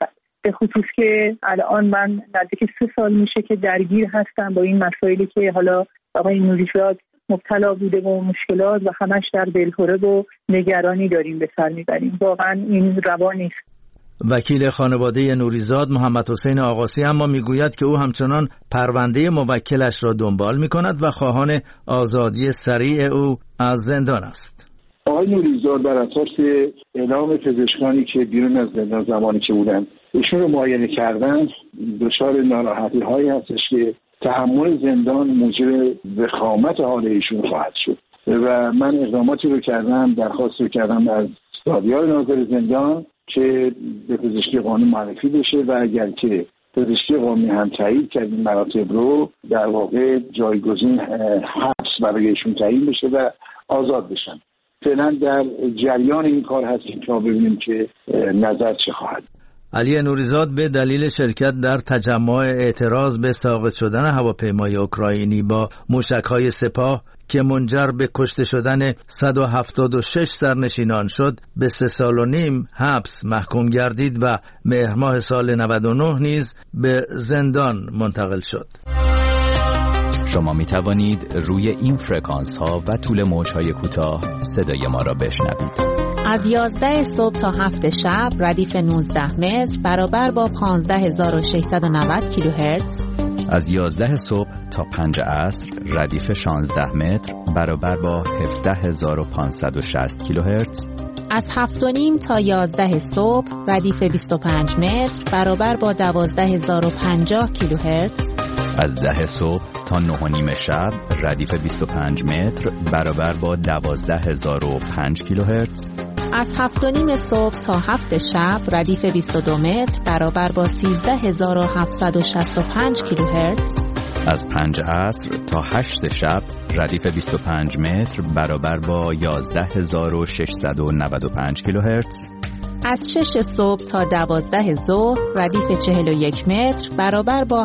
Speaker 5: به خصوص که الان من نزدیک 3 سال میشه که درگیر هستم با این مسائلی که حالا آقای نوریزاد مبتلا بوده و مشکلات و همش در دلهره و نگرانی داریم به سر میبریم. واقعا این روا نیست.
Speaker 12: وکیل خانواده نوریزاد محمد حسین آقاسی اما میگوید که او همچنان پرونده موکلش را دنبال میکند و خواهان آزادی سریع او از زندان است.
Speaker 13: آقای نوریزاد بر اساس اعلام پزشکانی که بیرون از زندان زمانی که بودن ایشون رو معاینه کردن دچار ناراحتی هایی هستش که تحمل زندان موجب وخامت حال ایشون خواهد شد و من اقداماتی رو کردم، درخواست رو کردم از دادیار ناظر زندان که به پزشکی قانون معرفی بشه و اگر که پزشکی قانونی هم تایید کرد این مراتب رو در واقع جایگزین حبس برای ایشون تعیین بشه و آزاد بشن. فعلا در جریان این کار هستیم تا ببینیم که نظر چه خواهد.
Speaker 12: علی نوریزاد به دلیل شرکت در تجمع اعتراض به ساقط شدن هواپیمای اوکراینی با موشک‌های سپاه که منجر به کشته شدن 176 سرنشینان شد به 3.5 سال حبس محکوم گردید و مهر ماه سال 99 نیز به زندان منتقل شد.
Speaker 14: شما می توانید روی این فرکانس ها و طول موج های کوتاه صدای ما را بشنوید.
Speaker 15: از 11 صبح تا 7 شب ردیف 19 متر برابر با 15690 کیلوهرتز.
Speaker 14: از 11 صبح تا 5 عصر ردیف 16 متر برابر با 17560 کیلوهرتز.
Speaker 15: از 7:30 تا 11 صبح ردیف 25 متر برابر با 12050 کیلوهرتز.
Speaker 14: از 10 صبح تا 9:30 شب ردیف 25 متر برابر با 12005 کیلوهرتز.
Speaker 15: از 7:30 صبح تا 7 شب ردیف 22 متر برابر با 13765 کیلوهرتز.
Speaker 14: از 5 عصر تا 8 شب ردیف 25 متر برابر با 11695 کیلوهرتز.
Speaker 15: از 6 صبح تا 12 ظهر ردیف 41 متر برابر با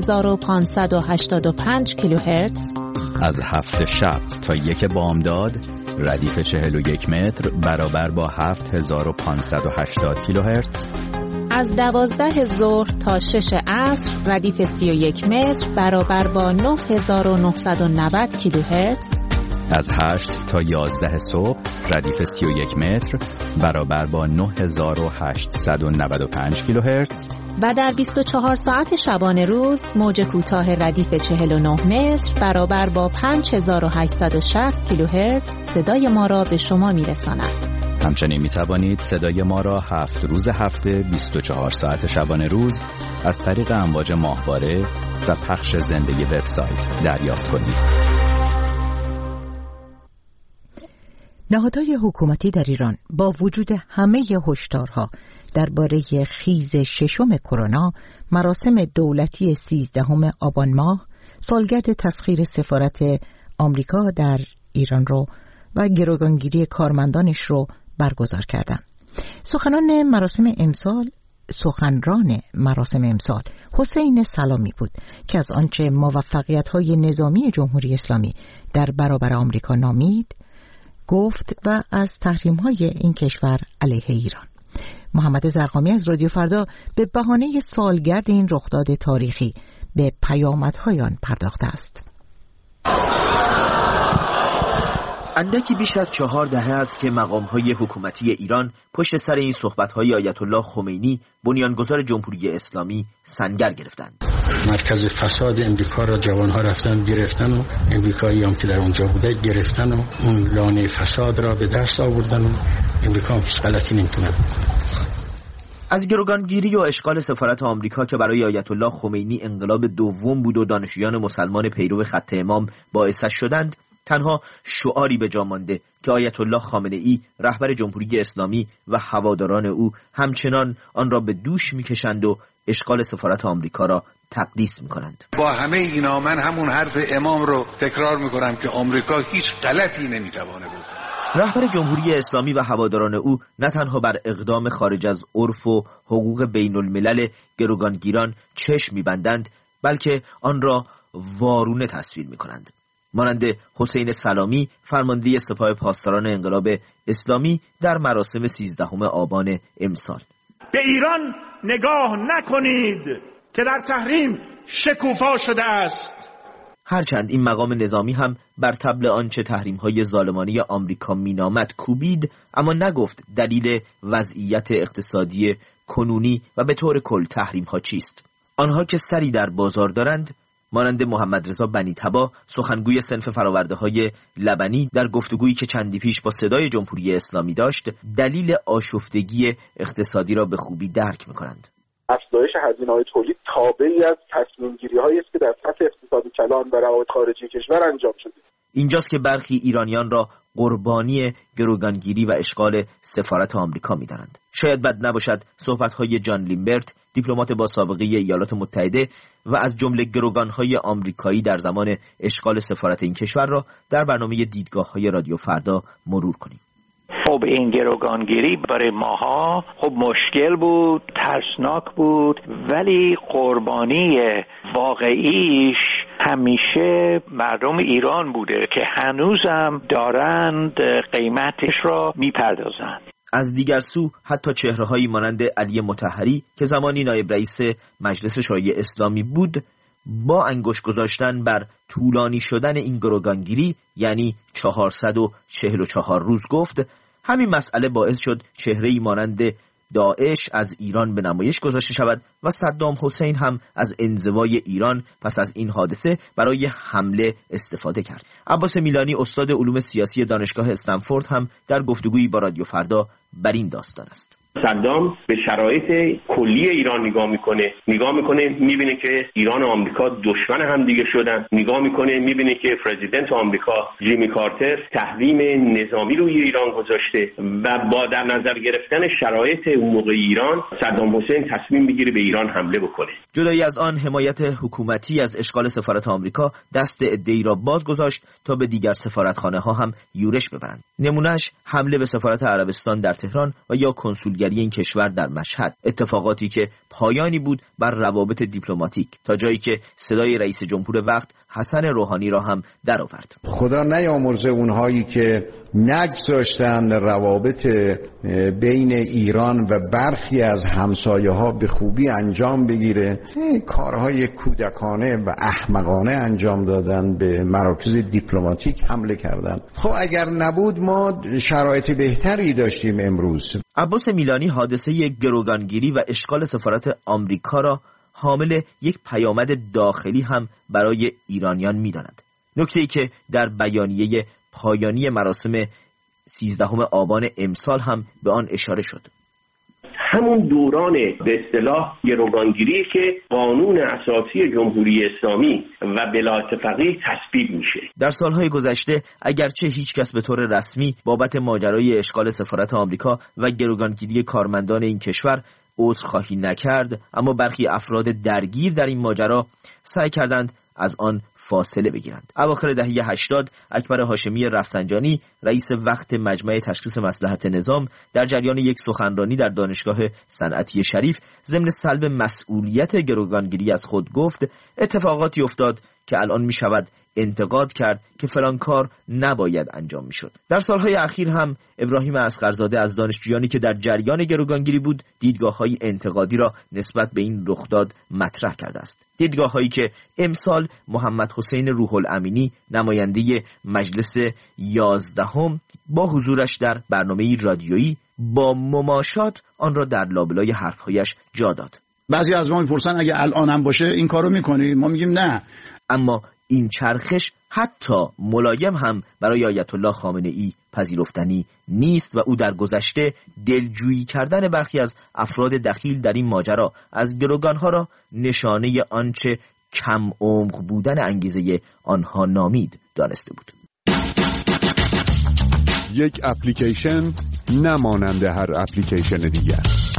Speaker 15: 7585 کیلوهرتز.
Speaker 14: از 7 شب تا 1 بامداد ردیف 41 متر برابر با 7580 کیلوهرتز.
Speaker 15: از 12 ظهر تا 6 عصر ردیف 31 متر برابر با 9990 کیلوهرتز.
Speaker 14: از 8 تا 11 صبح ردیف 31 متر برابر با 9895 کیلوهرتز.
Speaker 15: و در 24 ساعت شبانه روز موج کوتاه ردیف 49 متر برابر با 5860 کیلوهرتز صدای ما را به شما میرساند.
Speaker 14: همچنین می توانید صدای ما را 7 روز هفته 24 ساعت شبانه روز از طریق امواج ماهواره و پخش زنده وبسایت دریافت کنید.
Speaker 1: نهادهای حکومتی در ایران با وجود همه هشدارها درباره خیز 6 کرونا، مراسم دولتی 13 آبان ماه، سالگرد تسخیر سفارت آمریکا در ایران رو و گروگانگیری کارمندانش رو برگزار کردند. سخنران مراسم امسال حسین سلامی بود که از آنچه موفقیت‌های نظامی جمهوری اسلامی در برابر آمریکا نامید گفت و از تحریم‌های این کشور علیه ایران. محمد زرقامی از رادیو فردا به بهانه سالگرد این رخداد تاریخی به پیامدهای آن پرداخته است.
Speaker 16: اندکی بیش از 4 دهه است که مقام‌های حکومتی ایران پشت سر این صحبت‌های آیت الله خمینی بنیانگذار جمهوری اسلامی سنگر گرفتند.
Speaker 17: مرکز فساد امریکا را جوان‌ها رفتن گرفتن و امریکایی هم که در اونجا بوده گرفتن و اون لانه فساد را به دست آوردن و امریکا هم هیچ غلطی نمی‌تونه بکنه.
Speaker 16: از گروگانگیری و اشغال سفارت آمریکا که برای آیت الله خمینی انقلاب دوم بود و دانشجویان مسلمان پیرو خط امام باعثش شدند، تنها شعاری به جا مانده که آیت الله خامنه ای رهبر جمهوری اسلامی و هواداران او همچنان آن را به دوش میکشند و اشغال سفارت آمریکا را تقدیس میکنند.
Speaker 18: با همه اینا من همون حرف امام رو تکرار میکنم که آمریکا هیچ غلطی نمیتوانه بکنه.
Speaker 16: رهبر جمهوری اسلامی و هواداران او نه تنها بر اقدام خارج از عرف و حقوق بین الملل گروگانگیران چشم میبندند، بلکه آن را وارونه تصویر میکنند. مانند حسین سلامی فرمانده سپاه پاسداران انقلاب اسلامی در مراسم 13 آبان امسال.
Speaker 19: به ایران نگاه نکنید که در تحریم شکوفا شده است.
Speaker 16: هرچند این مقام نظامی هم بر طبل آنچه تحریم‌های ظالمانه آمریکا مینامد کوبید، اما نگفت دلیل وضعیت اقتصادی کنونی و به طور کل تحریم‌ها چیست. آنها که سری در بازار دارند، مانند محمد رضا بنی تبا، سخنگوی صنف فرآورده‌های لبنی، در گفتگویی که چندی پیش با صدای جمهوری اسلامی داشت، دلیل آشفتگی اقتصادی را به خوبی درک می‌کنند.
Speaker 20: افزایش هزینه‌های تولید تابعی از تصمیم‌گیری‌هایی است که در سطح اقتصاد کلان و روابط خارجی کشور انجام شده.
Speaker 16: اینجاست که برخی ایرانیان را قربانی گروگانگیری و اشغال سفارت آمریکا می‌دانند. شاید بد نباشد صحبت‌های جان لیمبرت، دیپلمات با سابقه ایالات متحده و از جمله گروگان‌های آمریکایی در زمان اشغال سفارت این کشور را در برنامه دیدگاه‌های رادیو فردا مرور کنیم.
Speaker 6: خب این گروگانگیری برای ماها خب مشکل بود، ترسناک بود، ولی قربانی واقعیش همیشه مردم ایران بوده که هنوزم دارند قیمتش را میپردازند.
Speaker 16: از دیگر سو حتی چهره‌هایی مانند علی مطهری که زمانی نایب رئیس مجلس شورای اسلامی بود، با انگشت گذاشتن بر طولانی شدن این گروگانگیری، یعنی 444 روز، گفت همین مسئله باعث شد چهره‌ای مانند داعش از ایران به نمایش گذاشته شود و صدام حسین هم از انزوای ایران پس از این حادثه برای حمله استفاده کرد. عباس میلانی، استاد علوم سیاسی دانشگاه استنفورد، هم در گفتگویی با رادیو فردا بر این داستان است.
Speaker 21: صدام به شرایط کلی ایران نگاه میکنه میبینه که ایران و آمریکا دشمن هم دیگه شدن، نگاه میکنه میبینه که پرزیدنت آمریکا جیمی کارتر تحریم نظامی روی ایران گذاشته و با در نظر گرفتن شرایط اون موقع ایران، صدام حسین تصمیم بگیره به ایران حمله بکنه.
Speaker 16: جدایی از آن، حمایت حکومتی از اشغال سفارت آمریکا دست عده‌ای را باز گذاشت تا به دیگر سفارتخانه‌ها هم یورش ببرند. نمونهش حمله به سفارت عربستان در تهران و یا کنسولگری این کشور در مشهد، اتفاقاتی که پایانی بود بر روابط دیپلماتیک، تا جایی که صدای رئیس جمهور وقت حسن روحانی را هم درآورد.
Speaker 22: خدا نیامرزه اونهایی که نگذاشتن روابط بین ایران و برخی از همسایه‌ها به خوبی انجام بگیره، کارهای کودکانه و احمقانه انجام دادن، به مراکز دیپلماتیک حمله کردن. خب اگر نبود ما شرایط بهتری داشتیم امروز.
Speaker 16: عباس میلانی حادثه گروگانگیری و اشغال سفارت آمریکا را حامل یک پیامد داخلی هم برای ایرانیان می‌داند. نکته‌ای که در بیانیه پایانی مراسم 13 آبان امسال هم به آن اشاره شد.
Speaker 21: همون دوران به اصطلاح گروگانگیری که قانون اساسی جمهوری اسلامی و بلا اتفاقی تصویب میشه. در
Speaker 16: سالهای گذشته اگرچه هیچ کس به طور رسمی بابت ماجرای اشغال سفارت آمریکا و گروگانگیری کارمندان این کشور عذرخواهی نکرد، اما برخی افراد درگیر در این ماجرا سعی کردند از آن فاصله بگیرند. اواخر دهه 80 اکبر هاشمی رفسنجانی، رئیس وقت مجمع تشخیص مصلحت نظام، در جریان یک سخنرانی در دانشگاه صنعتی شریف ضمن سلب مسئولیت گروگانگیری از خود گفت اتفاقاتی افتاد که الان می شود انتقاد کرد که فلان کار نباید انجام می شد. در سالهای اخیر هم ابراهیم اصغرزاده از دانشجویانی که در جریان گروگانگیری بود دیدگاه‌های انتقادی را نسبت به این رخداد مطرح کرده است. دیدگاه‌هایی که امسال محمد حسین روح الامینی، نماینده مجلس 11 با حضورش در برنامه رادیویی با مماشات آن را در لابلای حرفهایش جا داد.
Speaker 2: بعضی از ما میپرسن اگه الان هم باشه این کارو میکنی؟ ما میگیم نه.
Speaker 16: اما این چرخش حتی ملایم هم برای آیت الله خامنه ای پذیرفتنی نیست و او در گذشته دلجویی کردن برخی از افراد دخیل در این ماجرا از گروگانها را نشانه آنچه کم عمق بودن انگیزه آنها نامید دانسته بود.
Speaker 23: یک اپلیکیشن نمانند هر اپلیکیشن دیگر.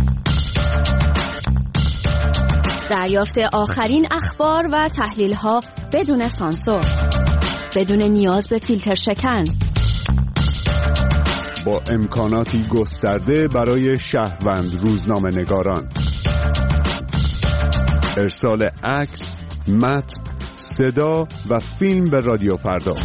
Speaker 11: دریافت آخرین اخبار و تحلیل‌ها بدون سانسور، بدون نیاز به فیلتر شکن،
Speaker 23: با امکاناتی گسترده برای شهروند روزنامه نگاران، ارسال عکس، متن، صدا و فیلم به رادیو فردا.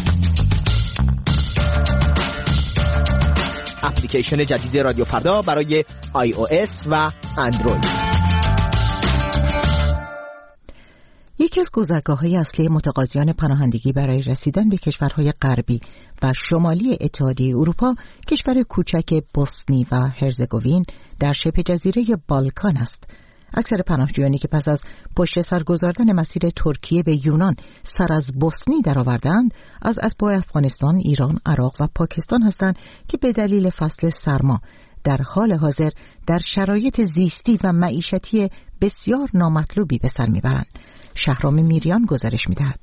Speaker 16: اپلیکیشن جدید رادیو فردا برای iOS و اندروید.
Speaker 1: یکی از گذرگاه‌های اصلی متقاضیان پناهندگی برای رسیدن به کشورهای غربی و شمالی اتحادیه اروپا کشور کوچک بوسنی و هرزگوین در شبه جزیره بالکان است. اکثر پناهجویانی که پس از پشت سر گذاردن مسیر ترکیه به یونان سر از بوسنی درآوردند از اتباع افغانستان، ایران، عراق و پاکستان هستند که به دلیل فصل سرما در حال حاضر در شرایط زیستی و معیشتی بسیار نامطلوبی به سر میبرند. شهرام میریان گزارش میدهد.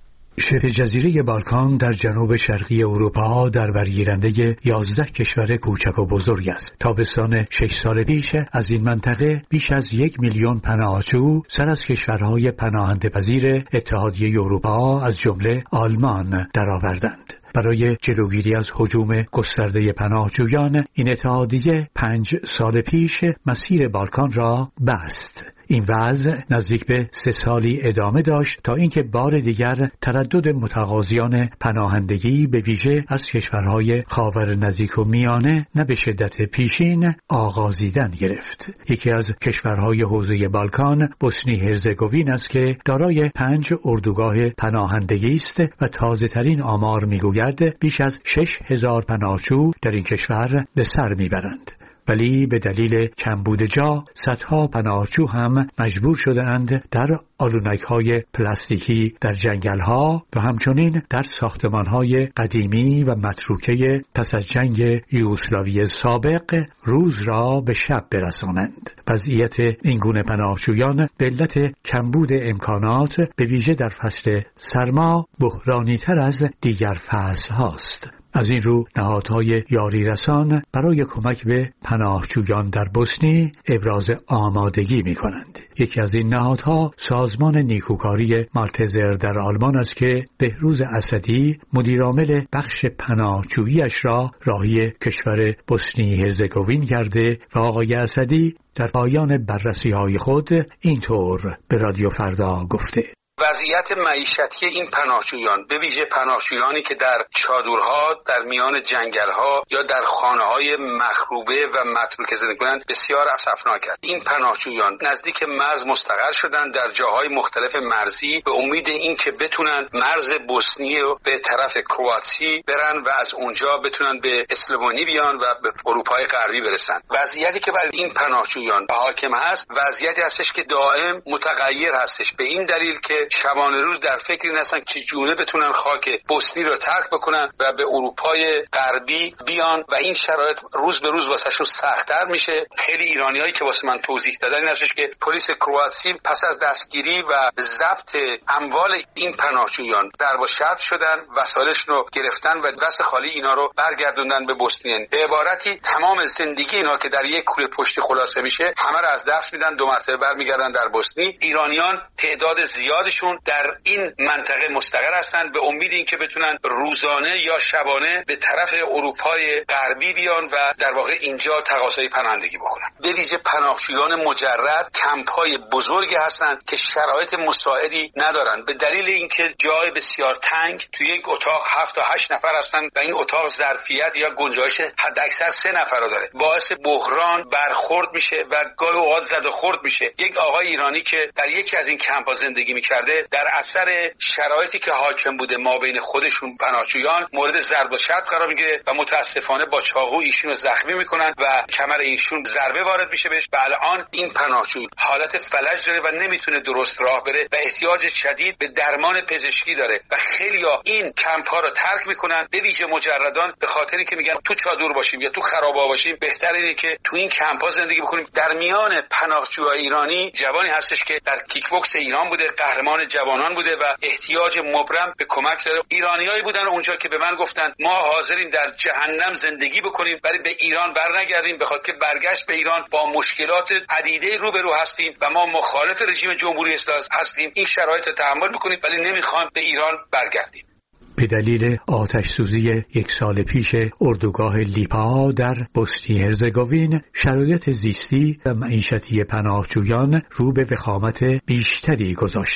Speaker 3: شبه جزیره بالکان در جنوب شرقی اروپا در برگیرنده 11 کشور کوچک و بزرگ است. تابستان 6 سال پیش از این منطقه بیش از 1 میلیون پناهجو سر از کشورهای پناهنده پذیر اتحادیه اروپا از جمله آلمان درآوردند. برای جلوگیری از هجوم گسترده پناهجویان این اتحادیه 5 سال پیش مسیر بالکان را بست. این وضع نزدیک به 3 سالی ادامه داشت تا اینکه بار دیگر تردد متقاضیان پناهندگی به ویژه از کشورهای خاور نزدیک و میانه نه به شدت پیشین آغازیدن گرفت. یکی از کشورهای حوزه بالکان بوسنی هرزگوین است که دارای 5 اردوگاه پناهندگی است و تازه ترین آمار میگوید بیش از 6,000 پناهجو در این کشور به سر میبرند. ولی به دلیل کمبود جا صدها پناهجو هم مجبور شدند در آلونک‌های پلاستیکی در جنگل‌ها و همچنین در ساختمان‌های قدیمی و متروکه پس از جنگ یوگسلاوی سابق روز را به شب برسانند. وضعیت این گونه پناهجویان به علت کمبود امکانات به ویژه در فصل سرما بحرانی‌تر از دیگر فصل‌هاست. از این رو نهادهای یاری رسان برای کمک به پناهجویان در بوسنی ابراز آمادگی می کنند. یکی از این نهادها سازمان نیکوکاری مالتزر در آلمان است که بهروز اسدی مدیرعامل بخش پناهجوییش را راهی کشور بوسنی هرزگوین کرده و آقای اسدی در پایان بررسی‌های خود اینطور به رادیو فردا گفته:
Speaker 18: وضعیت معیشتی این پناهجویان به ویژه پناهجویانی که در چادرها در میان جنگل‌ها یا در خانه‌های مخروبه و متروکه زندگی کنند بسیار اسفناک است. این پناهجویان نزدیک مرز مستقر شدند در جاهای مختلف مرزی به امید اینکه بتونند مرز بوسنی رو به طرف کرواسی برن و از اونجا بتونن به اسلوونی بیان و به اروپای غربی برسن. وضعیتی که برای این پناهجویان حاکم هست وضعیتی هستش که دائم متغیر هستش، به این دلیل که شبانه روز در فکر این هستن که چگونه بتونن خاک بوسنی رو ترک بکنن و به اروپای غربی بیان و این شرایط روز به روز واسهشون سخت‌تر میشه. خیلی ایرانیایی که واسه من توضیح دادن این هستش که پلیس کرواسی پس از دستگیری و ضبط اموال این پناهجویان در با شرط شدن، وسایلشون رو گرفتن و دست خالی اینا رو برگردوندن به بوسنی. به عبارتی تمام زندگی اینا که در یک کوره پشتی خلاصه میشه همه رو از دست میدن، 2 مرتبه برمیگردن در بوسنی. ایرانیان تعداد زیاد در این منطقه مستقر هستند به امید اینکه بتونن روزانه یا شبانه به طرف اروپای غربی بیان و در واقع اینجا تقاضای پناهندگی بکنن. به ویژه پناهجویان مجرد کمپ‌های بزرگی هستند که شرایط مساعدی ندارن به دلیل اینکه جای بسیار تنگ توی یک اتاق 7 تا 8 نفر هستند و این اتاق ظرفیت یا گنجایش حداکثر 3 نفر رو داره. باعث بحران برخورد میشه و گاهی اوقات زد و خورد میشه. یک آقای ایرانی که در یکی از این کمپ‌ها زندگی می‌کرده در اثر شرایطی که حاکم بوده ما بین خودشون پناهجویان مورد ضرب و شتم قرار میگیره و متاسفانه با چاقو ایشون رو زخمی میکنن و کمر ایشون ضربه وارد میشه بهش و الان این پناهجو حالت فلج داره و نمیتونه درست راه بره و احتیاج شدید به درمان پزشکی داره و خیلیا این کمپ ها رو ترک میکنن به ویژه مجردان به خاطر اینکه میگن تو چادر باشیم یا تو خرابه‌ها باشیم بهتر اینه که تو این کمپ ها زندگی بکنیم. در میان پناهجوهای ایرانی جوانی هستش که در کیک بوکس ایران بوده، قهرمان جوانان بوده و احتیاج مبرم به کمک داره. ایرانیایی بودن اونجا که به من گفتن ما حاضریم در جهنم زندگی بکنیم ولی به ایران برنگردیم، بخاطر که برگشت به ایران با مشکلات عدیده روبرو هستیم و ما مخالف رژیم جمهوری اسلامی هستیم. این شرایط رو تحمل میکنیم ولی نمیخوایم به ایران برگردیم.
Speaker 3: به دلیل آتش سوزی 1 سال پیش اردوگاه لیپا در بوسنی هرزگوین شرایط زیستی و معیشتی پناهجویان رو به وخامت بیشتری گذاشته.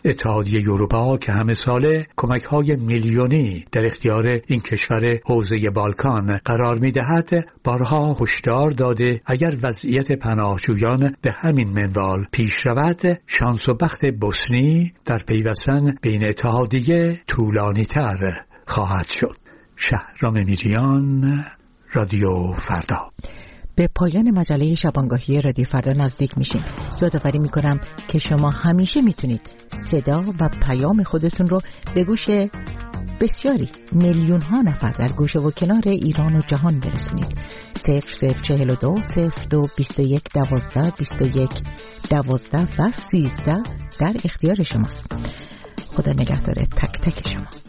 Speaker 3: اتحادیه اروپا که همه ساله کمک‌های میلیونی در اختیار این کشور حوزه بالکان قرار می‌دهد، بارها هشدار داده اگر وضعیت پناهجویان به همین منوال پیش رود، شانس و بخت بوسنی در پیوستن بین اتحادیه طولانی‌تر خواهد شد. شهرام میریان، رادیو فردا.
Speaker 1: به پایان مجله شبانگاهی رادیو فردا نزدیک میشیم. یادآوری میکنم که شما همیشه میتونید صدا و پیام خودتون رو به گوش بسیاری میلیون ها نفر در گوشه و کنار ایران و جهان برسونید. 0042 02 21 12 21 12 و 13 در اختیار شماست. خدا نگهدار تک تک شما.